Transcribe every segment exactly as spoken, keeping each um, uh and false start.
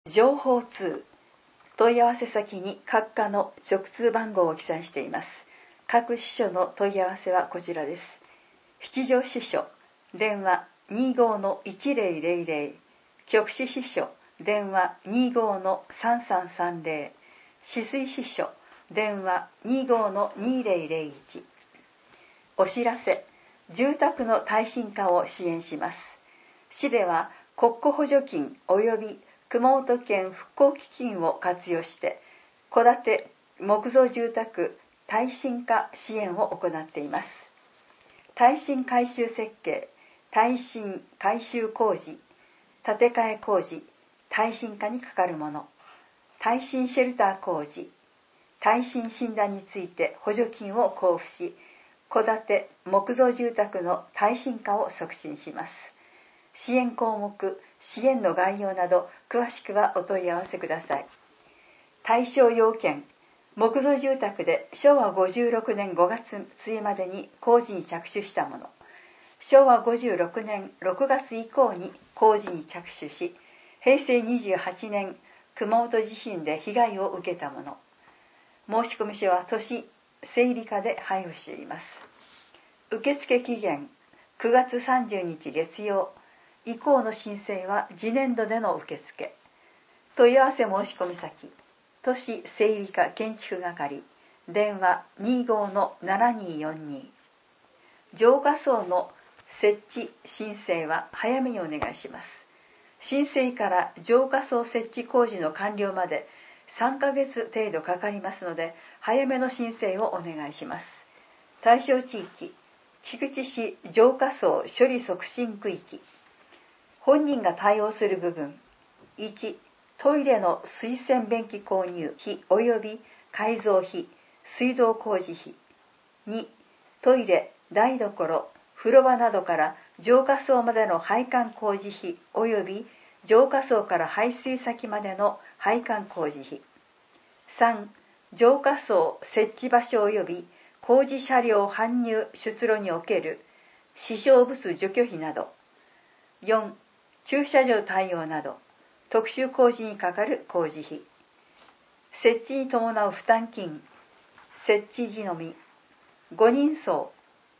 情報通、問い合わせ先に各課の直通番号を記載しています。各支所の問い合わせはこちらです。七条支所、電話 にじゅうごのいちぜろぜろぜろ、極支支所、電話 にじゅうごのさんさんさんぜろ、止水支所、電話 にじゅうごのにぜろぜろいち。お知らせ、住宅の耐震化を支援します。市では国庫補助金及び熊本県復興基金を活用して戸建て木造住宅耐震化支援を行っています。耐震改修設計、耐震改修工事、建て替え工事、耐震化にかかるもの、耐震シェルター工事、耐震診断について補助金を交付し、戸建て木造住宅の耐震化を促進します。支援項目、支援の概要など詳しくはお問い合わせください。対象要件、木造住宅でしょうわごじゅうろくねんごがつ末までに工事に着手したもの、しょうわごじゅうろくねんろくがつ以降に工事に着手し、へいせいにじゅうはちねん熊本地震で被害を受けたもの。申込書は都市整備課で配布しています。受付期限くがつさんじゅうにち月曜、以降の申請は次年度での受付。問い合わせ申込先、都市整備課建築係、電話 にじゅうごのななにーよんに。浄化槽の設置申請は早めにお願いします。申請から浄化槽設置工事の完了までさんかげつ程度かかりますので、早めの申請をお願いします。対象地域、菊池市浄化槽処理促進区域。本人が対応する部分、いち、トイレの水洗便器購入費及び改造費、水道工事費。に、トイレ、台所、風呂場などから浄化槽までの配管工事費及び浄化槽から排水先までの配管工事費。さん、浄化槽設置場所及び工事車両搬入出路における支障物除去費など。よん、駐車場対応など特殊工事にかかる工事費。設置に伴う負担金、設置時のみ。ごにんそう、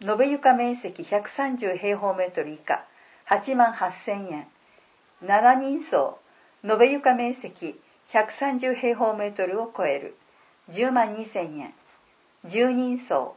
延べ床面積ひゃくさんじゅうへいほうメートル以下、はちまんはっせんえん。ななにんそう、延べ床面積ひゃくさんじゅうへいほうメートルを超える、じゅうまんにせんえん。じゅうにんそう、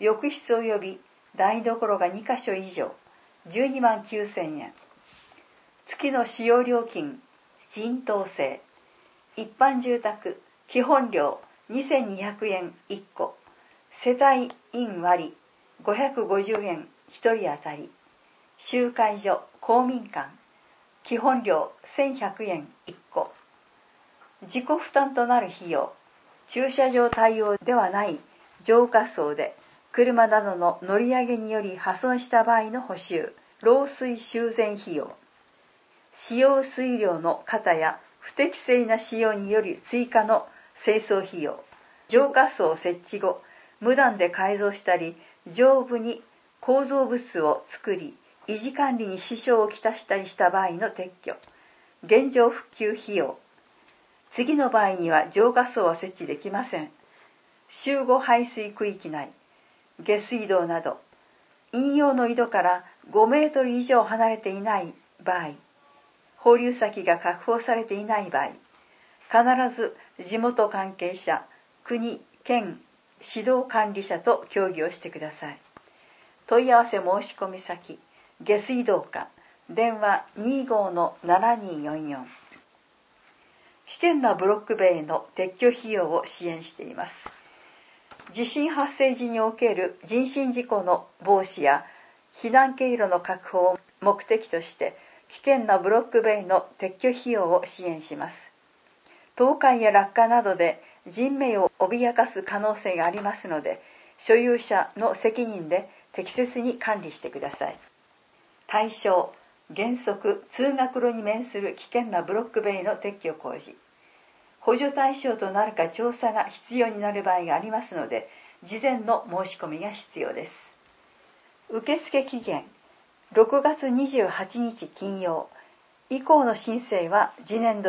浴室及び台所がにかしょ以上、じゅうにまんきゅうせんえん。月の使用料金、人頭制。一般住宅、基本料にせんにひゃくえんいっこ。世帯員割ごひゃくごじゅうえんひとり当たり。集会所、公民館。基本料せんひゃくえんいっこ。自己負担となる費用。駐車場対応ではない浄化槽で車などの乗り上げにより破損した場合の補修、漏水修繕費用。使用水量の過多や不適正な使用により追加の清掃費用。浄化槽設置後、無断で改造したり、上部に構造物を作り、維持管理に支障をきたしたりした場合の撤去。現状復旧費用。次の場合には浄化槽は設置できません。集合排水区域内、下水道など、飲用の井戸からごメートル以上離れていない場合、放流先が確保されていない場合、必ず地元関係者、国、県、指導管理者と協議をしてください。問い合わせ申込先、下水道課、電話 にじゅうごのななにーよんよん。危険なブロック塀の撤去費用を支援しています。地震発生時における人身事故の防止や避難経路の確保を目的として危険なブロック塀の撤去費用を支援します。倒壊や落下などで人命を脅かす可能性がありますので、所有者の責任で適切に管理してください。対象、原則通学路に面する危険なブロック塀の撤去工事。補助対象となるか調査が必要になる場合がありますので、事前の申し込みが必要です。受付期限、ろくがつにじゅうはちにち金曜、以降の申請は次年度で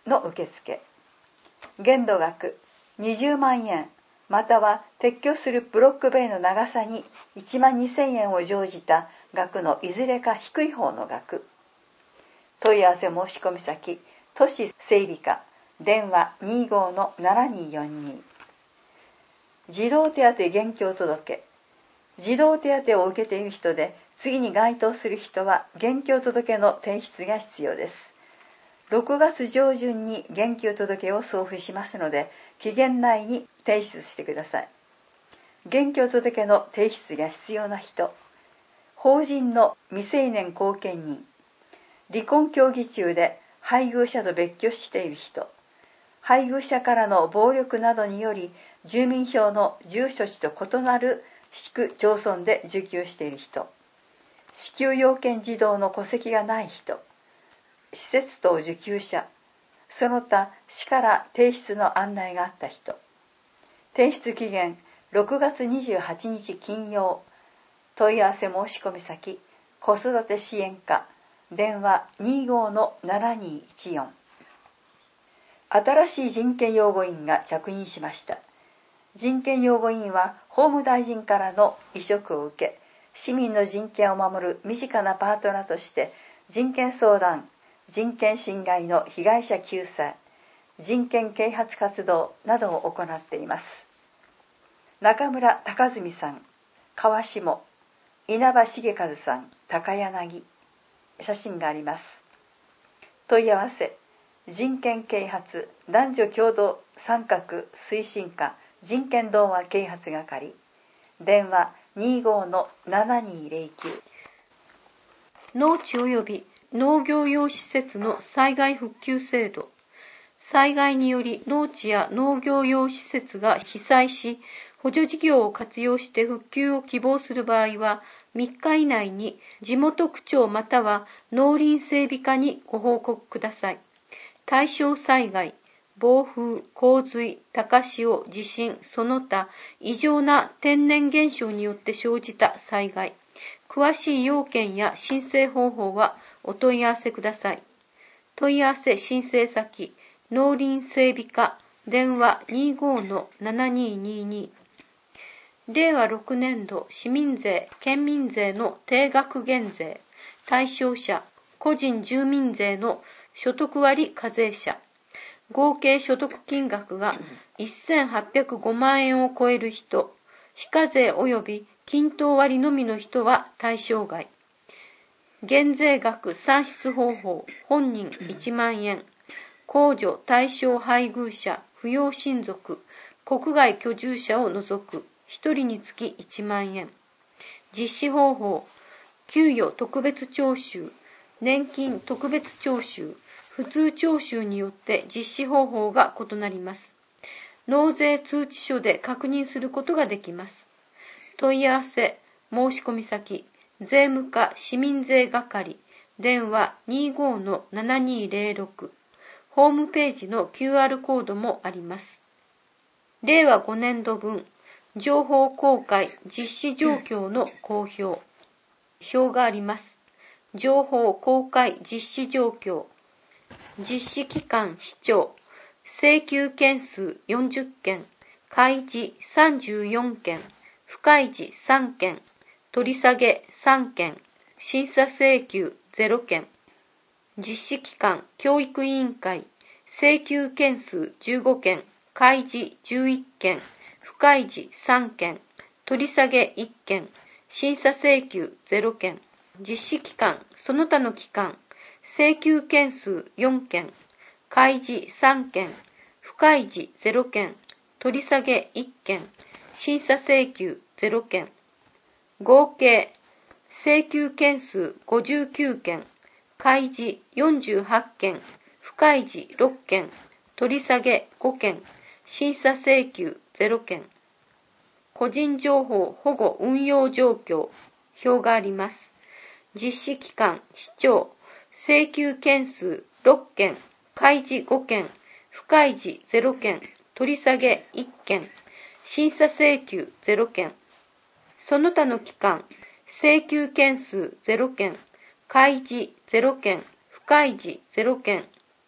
の受付。限度額にじゅうまんえん、または撤去するブロック塀の長さにいちまんにせんえんを乗じた額のいずれか低い方の額。問い合わせ申し込み先、都市整備課、電話 にじゅうごのななにーよんに。児童手当現況届。児童手当を受けている人で次に該当する人は現況届の提出が必要です。ろくがつ上旬に現況届を送付しますので、期限内に提出してください。現況届の提出が必要な人、法人の未成年後見人、離婚協議中で配偶者と別居している人、配偶者からの暴力などにより住民票の住所地と異なる市区町村で受給している人、支給要件児童の戸籍がない人、施設等受給者、その他市から提出の案内があった人。提出期限ろくがつにじゅうはちにち金曜。問い合わせ申し込み先、子育て支援課、電話 にじゅうごのななにーいちよん。新しい人権擁護員が着任しました。人権擁護員は法務大臣からの委嘱を受け、市民の人権を守る身近なパートナーとして人権相談、人権侵害の被害者救済、人権啓発活動などを行っています。中村隆純さん、川下、稲葉重和さん、高柳。写真があります。問い合わせ、人権啓発男女共同参画推進課人権動画啓発係、電話 にじゅうごのななにーぜろきゅう。 農地及び農業用施設の災害復旧制度。災害により農地や農業用施設が被災し、補助事業を活用して復旧を希望する場合は、みっか以内に地元区長または農林整備課にご報告ください。対象災害、暴風、洪水、高潮、地震、その他異常な天然現象によって生じた災害。詳しい要件や申請方法はお問い合わせください。問い合わせ申請先、農林整備課、電話 にじゅうごのななにーにーに。れいわろくねんど市民税・県民税の定額減税。対象者、個人住民税の所得割課税者。合計所得金額がせんはっぴゃくごまんえんを超える人、非課税及び均等割のみの人は対象外。減税額算出方法、本人いちまんえん。控除対象配偶者、扶養親族、国外居住者を除くひとりにつきいちまんえん。実施方法、給与特別徴収、年金特別徴収、普通徴収によって実施方法が異なります。納税通知書で確認することができます。問い合わせ、申し込み先、税務課市民税係、電話 にじゅうごのななにーぜろろく。ホームページの キューアール コードもあります。れいわごねんどぶん、情報公開実施状況の公表。表があります。情報公開実施状況。実施期間市長。請求件数よんじゅっけん。開示さんじゅうよんけん。不開示さんけん。取り下げさんけん。審査請求ゼロけん。実施機関教育委員会。請求件数じゅうごけん。開示じゅういっけん。不開示さんけん。取り下げいっけん。審査請求ゼロけん。実施機関その他の機関。請求件数よんけん。開示さんけん。不開示ゼロけん。取り下げいっけん。審査請求ゼロけん。合計請求件数ごじゅうきゅうけん。開示よんじゅうはちけん。不開示ろっけん。取り下げごけん。審査請求ゼロけん。個人情報保護運用状況。表があります。実施機関市長。請求件数ろっけん。開示ごけん。不開示ゼロけん。取り下げいっけん。審査請求ゼロけん。その他の機関。請求件数ゼロけん。開示ゼロけん。不開示ゼロけん。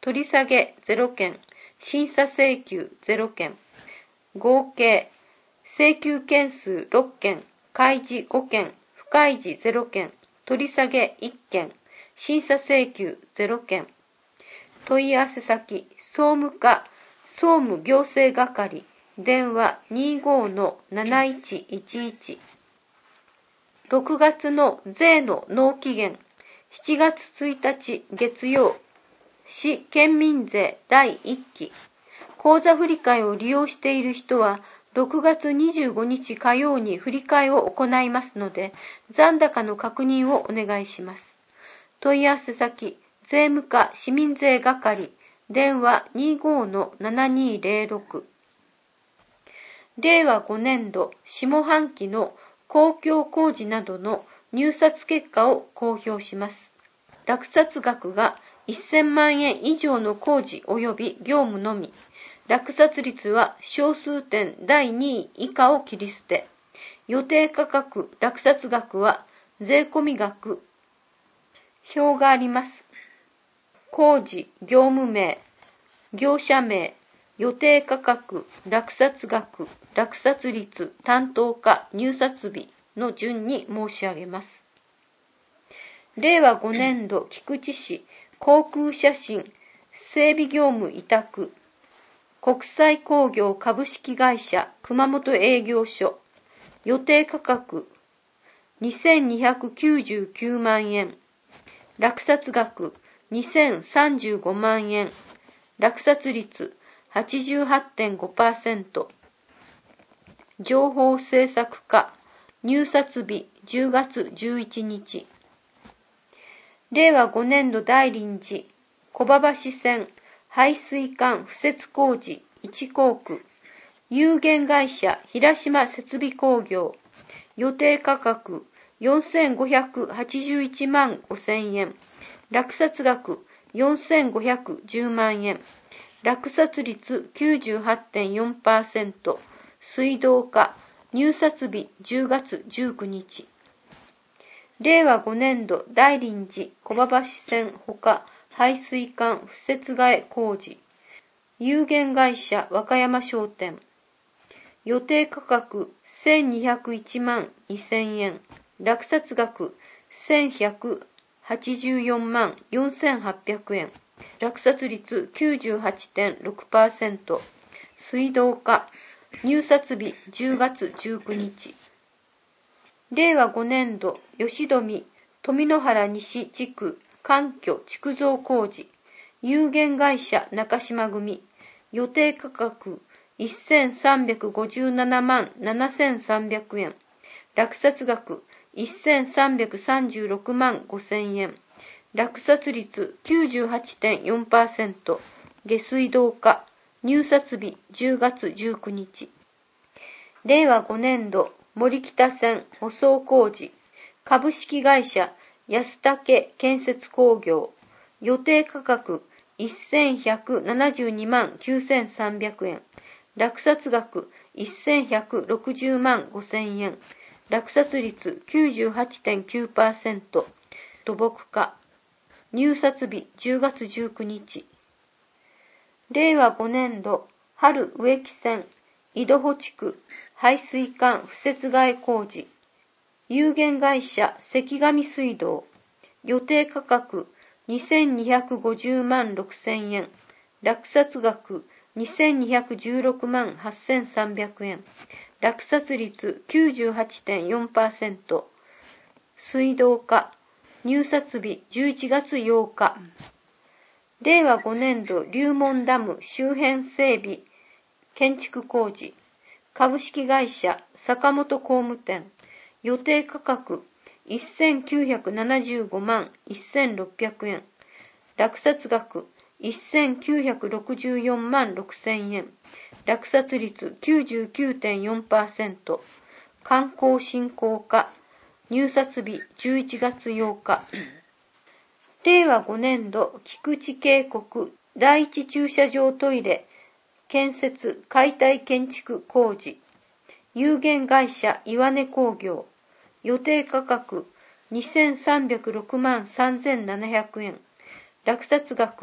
取り下げゼロけん、審査請求ゼロけん、合計請求件数ろっけん、開示ごけん、不開示ゼロけん、取り下げいっけん、審査請求ゼロけん。問い合わせ先、総務課総務行政係、電話 にじゅうごのなないちいちいち。ろくがつの税の納期限、しちがつついたち月曜、市県民税だいいっき。口座振替を利用している人は、ろくがつにじゅうごにち火曜に振り替えを行いますので、残高の確認をお願いします。問い合わせ先、税務課市民税係、電話 にじゅうごのななにゼロろく。れいわごねんど下半期の公共工事などの入札結果を公表します。落札額がせんまんえん以上の工事及び業務のみ。落札率は小数点だいにい以下を切り捨て。予定価格落札額は税込み額。表があります。工事、業務名、業者名、予定価格、落札額、落札率、担当課、入札日の順に申し上げます。れいわごねんど菊池市航空写真整備業務委託国際工業株式会社熊本営業所予定価格にせんにひゃくきゅうじゅうきゅうまんえん落札額にせんさんじゅうごまんえん落札率 はちじゅうはちてんごパーセント 情報制作課入札日じゅうがつじゅういちにちれいわごねんど大臨時小葉橋線排水管敷設工事一工区有限会社平島設備工業予定価格よんせんごひゃくはちじゅういちまんごせんえん落札額よんせんごひゃくじゅうまんえん落札率 きゅうじゅうはちてんよんパーセント 水道課入札日じゅうがつじゅうくにちれいわごねんど大臨時小葉橋線ほか排水管敷設替え工事有限会社和歌山商店予定価格せんにひゃくいちまんにせんえん落札額せんひゃくはちじゅうよんまんよんせんはっぴゃくえん落札率 きゅうじゅうはちてんろくパーセント 水道課入札日じゅうがつじゅうくにちれいわごねんど吉富富野原西地区環境築造工事有限会社中島組予定価格せんさんびゃくごじゅうななまんななせんさんびゃくえん落札額せんさんびゃくさんじゅうろくまんごせんえん落札率 きゅうじゅうはちてんよんパーセント 下水道課入札日じゅうがつじゅうくにちれいわごねんど森北線舗装工事株式会社安武建設工業予定価格せんひゃくななじゅうにまんきゅうせんさんびゃくえん落札額せんひゃくろくじゅうまんごせんえん落札率 きゅうじゅうはちてんきゅうパーセント 土木課入札日じゅうがつじゅうくにちれいわごねんど春植木線井戸保地区排水管敷設替え工事有限会社関上水道予定価格にせんにひゃくごじゅうまんろくせんえん落札額にせんにひゃくじゅうろくまんはっせんさんびゃくえん落札率 きゅうじゅうはちてんよんパーセント 水道課入札日じゅういちがつようかれいわごねんど龍門ダム周辺整備建築工事株式会社坂本工務店予定価格せんきゅうひゃくななじゅうごまんせんろっぴゃくえん落札額せんきゅうひゃくろくじゅうよんまんろくせんえん落札率 きゅうじゅうきゅうてんよんパーセント 観光振興課入札日じゅういちがつようかれいわごねんど菊池渓谷第一駐車場トイレ建設解体建築工事有限会社岩根工業予定価格にせんさんびゃくろくまんさんぜんななひゃくえん落札額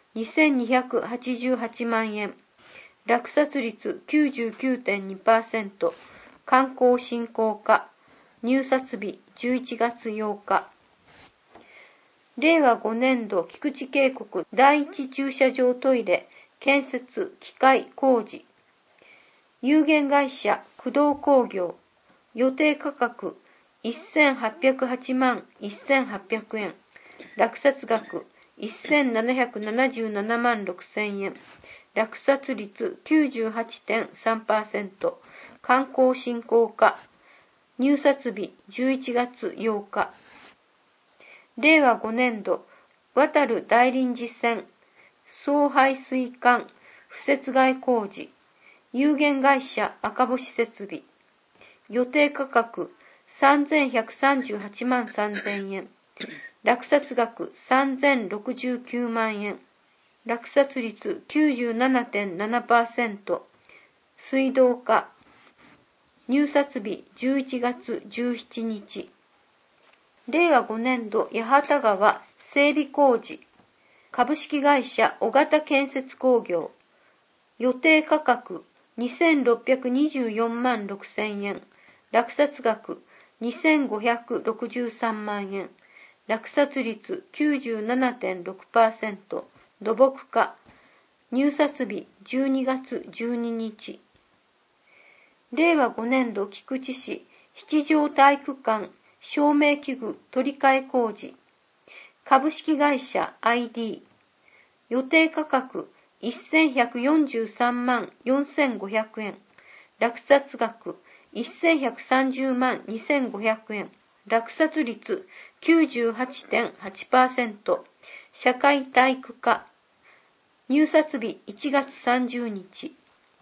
にせんにひゃくはちじゅうはちまんえん。落札率 きゅうじゅうきゅうてんにパーセント。観光振興課。入札日じゅういちがつようか。れいわごねんど菊池渓谷第一駐車場トイレ建設機械工事。有限会社工藤工業。予定価格せんはっぴゃくはちまんせんはっぴゃくえん。落札額せんななひゃくななじゅうななまんろくせんえん。落札率 きゅうじゅうはちてんさんパーセント。観光振興課。入札日じゅういちがつようか。れいわごねんど渡る大臨時線送排水管敷設外工事。有限会社赤星設備。予定価格さんぜんひゃくさんじゅうはちまんさんぜんえん。落札額さんぜんろくじゅうきゅうまんえん。落札率 きゅうじゅうななてんななパーセント。水道課。入札日じゅういちがつじゅうしちにち。れいわごねんど八幡川整備工事。株式会社尾形建設工業。予定価格にせんろっぴゃくにじゅうよんまんろくせんえん。落札額にせんごひゃくろくじゅうさんまんえん。落札率 きゅうじゅうななてんろくパーセント。土木課。入札日じゅうにがつじゅうににち。れいわごねんど菊池市七条体育館照明器具取り替え工事。株式会社 アイディー。予定価格せんひゃくよんじゅうさんまんよんせんごひゃくえん。落札額せんひゃくさんじゅうまんにせんごひゃくえん。落札率 きゅうじゅうはちてんはちパーセント。社会体育課。入札日いちがつさんじゅうにち。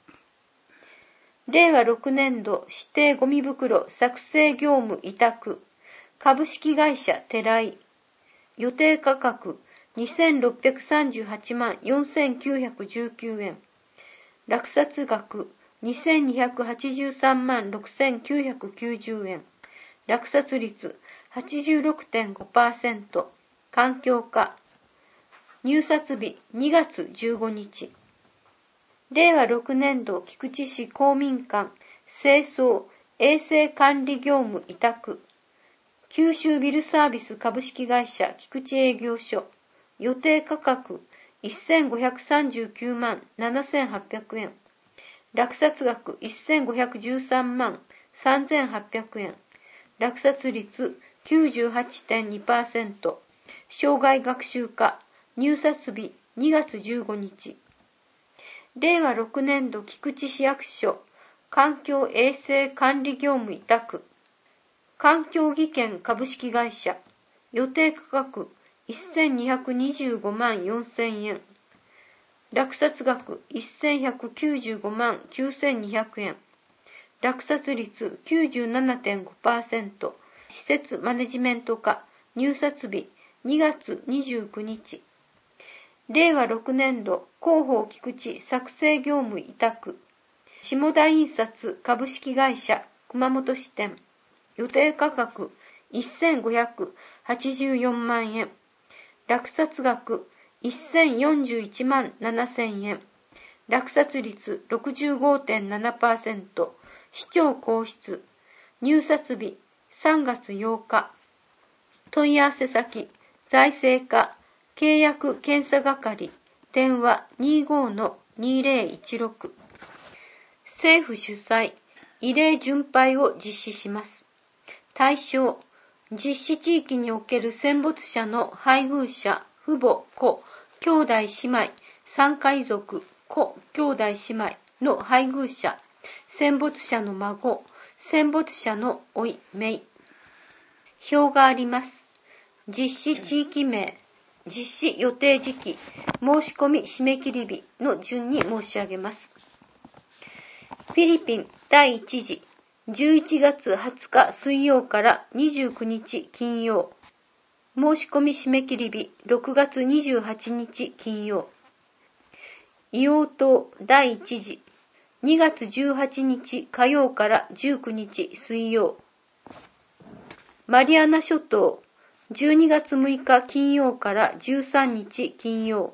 れいわろくねんど指定ゴミ袋作成業務委託。株式会社寺井。予定価格にせんろっぴゃくさんじゅうはちまんよんせんきゅうひゃくじゅうきゅうえん。落札額にせんにひゃくはちじゅうさんまんろくせんきゅうひゃくきゅうじゅうえん。落札率 はちじゅうろくてんごパーセント。環境課。入札日にがつじゅうごにち。れいわろくねんど菊池市公民館清掃衛生管理業務委託。九州ビルサービス株式会社菊池営業所。予定価格せんごひゃくさんじゅうきゅうまんななせんはっぴゃくえん。落札額せんごひゃくじゅうさんまんさんぜんはっぴゃくえん。落札率 きゅうじゅうはちてんにパーセント。生涯学習課。入札日にがつじゅうごにち。れいわろくねんど菊池市役所環境衛生管理業務委託。環境技研株式会社。予定価格せんにひゃくにじゅうごまんよんせんえん。落札額せんひゃくきゅうじゅうごまんきゅうせんにひゃくえん。落札率 きゅうじゅうななてんごパーセント。施設マネジメント課。入札日にがつにじゅうくにち。れいわろくねんど広報菊池作成業務委託。下田印刷株式会社熊本支店。予定価格せんごひゃくはちじゅうよんまんえん。落札額せんよんじゅういちまんななせんえん。落札率 ろくじゅうごてんななパーセント。市長公室。入札日さんがつようか。問い合わせ先財政課契約検査係。電話 にじゅうごのにせんじゅうろく。政府主催慰霊巡拝を実施します。対象実施地域における戦没者の配偶者、父母、子、兄弟姉妹、参加遺族、子、兄弟姉妹の配偶者、戦没者の孫、戦没者の甥、姪。表があります。実施地域名、実施予定時期、申し込み締め切り日の順に申し上げます。フィリピン第一次じゅういちがつはつか水曜からにじゅうくにち金曜。申し込み締め切り日ろくがつにじゅうはちにち金曜。硫黄島第一次にがつじゅうはちにち火曜からじゅうくにち水曜。マリアナ諸島じゅうにがつむいか金曜からじゅうさんにち金曜。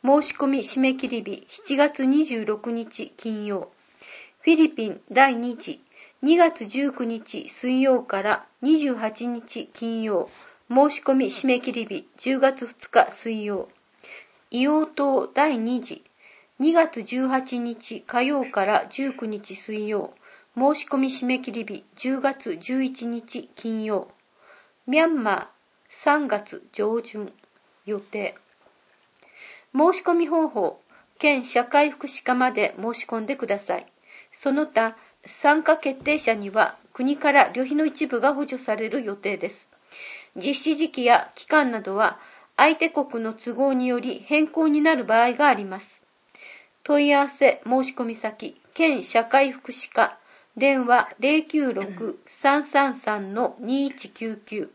申し込み締め切り日しちがつにじゅうろくにち金曜。フィリピンだいに次にがつじゅうくにち水曜からにじゅうはちにち金曜。申し込み締め切り日じゅうがつふつか水曜。硫黄島だいに次にがつじゅうはちにち火曜からじゅうくにち水曜。申し込み締め切り日じゅうがつじゅういちにち金曜。ミャンマーさんがつ上旬予定。申し込み方法、県社会福祉課まで申し込んでください。その他、参加決定者には国から旅費の一部が補助される予定です。実施時期や期間などは相手国の都合により変更になる場合があります。問い合わせ申し込み先、県社会福祉課、電話 ゼロきゅうろく さんさんさん にいちきゅうきゅう。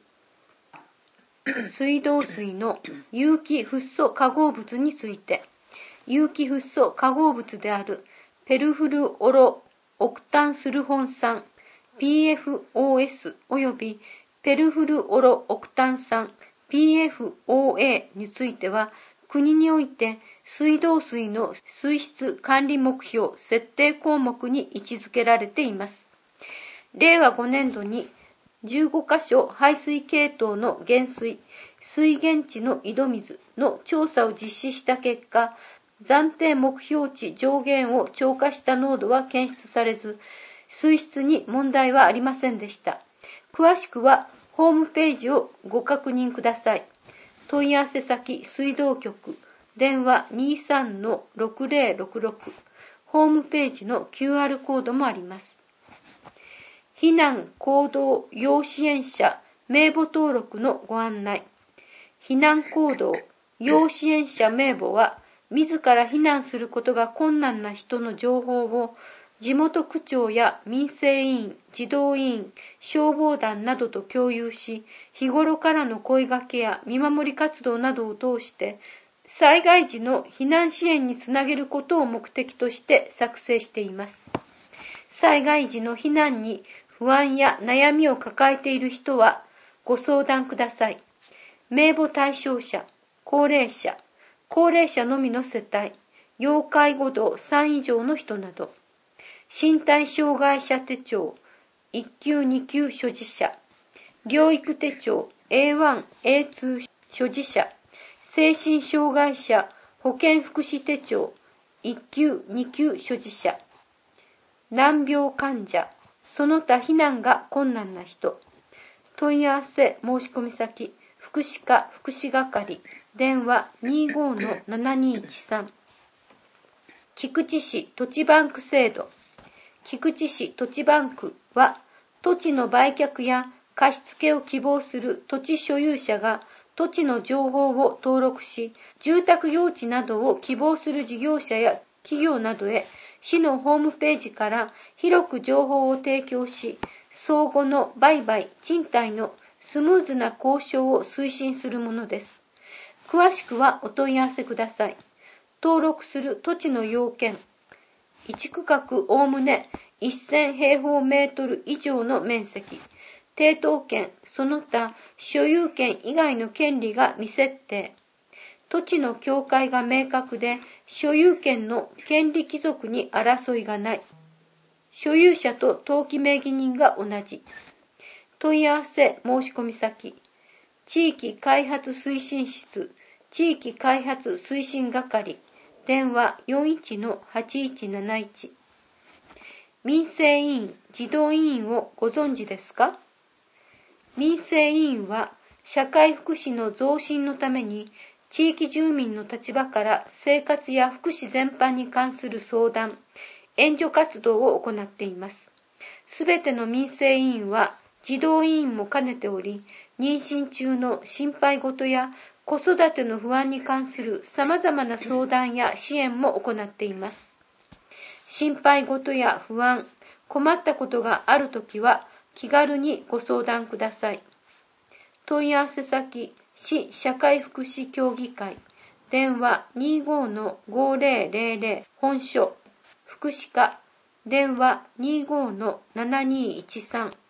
水道水の有機フッ素化合物について、有機フッ素化合物であるペルフルオロオクタンスルフォン酸 ピーエフオーエス およびペルフルオロオクタン酸 ピーエフオーエー については、国において水道水の水質管理目標設定項目に位置づけられています。れいわごねんどにじゅうごかしょ排水系統の減水、水源地の井戸水の調査を実施した結果、暫定目標値上限を超過した濃度は検出されず、水質に問題はありませんでした。詳しくはホームページをご確認ください。問い合わせ先水道局、電話 にじゅうさんのろくぜろろくろく、ホームページの キューアール コードもあります。避難行動要支援者名簿登録のご案内。避難行動要支援者名簿は、自ら避難することが困難な人の情報を地元区長や民生委員、児童委員、消防団などと共有し、日頃からの声掛けや見守り活動などを通して、災害時の避難支援につなげることを目的として作成しています。災害時の避難に不安や悩みを抱えている人はご相談ください。名簿対象者、高齢者、高齢者のみの世帯、要介護度さん以上の人など、身体障害者手帳、いっきゅうにきゅう所持者、療育手帳 エーワン、エーツー 所持者、精神障害者保健福祉手帳いっきゅう、にきゅう所持者、難病患者、その他避難が困難な人。問い合わせ申し込み先、福祉課福祉係、電話 にじゅうごのななにいちさん。菊池市土地バンク制度。菊池市土地バンクは、土地の売却や貸付を希望する土地所有者が土地の情報を登録し、住宅用地などを希望する事業者や企業などへ市のホームページから広く情報を提供し、相互の売買、賃貸のスムーズな交渉を推進するものです。詳しくはお問い合わせください。登録する土地の要件、いち区画おおむねせんへいほうメートル以上の面積、抵当権、その他所有権以外の権利が未設定、土地の境界が明確で所有権の権利帰属に争いがない、所有者と登記名義人が同じ。問い合わせ申し込み先、地域開発推進室、地域開発推進係、電話 よんいちのはちいちなないち。民生委員、児童委員をご存知ですか？民生委員は社会福祉の増進のために地域住民の立場から生活や福祉全般に関する相談、援助活動を行っています。すべての民生委員は児童委員も兼ねており、妊娠中の心配事や子育ての不安に関する様々な相談や支援も行っています。心配事や不安、困ったことがあるときは気軽にご相談ください。問い合わせ先、市社会福祉協議会、電話 にじゅうごのごぜろぜろぜろ 本所、福祉課、電話 にじゅうごのななにいちさん。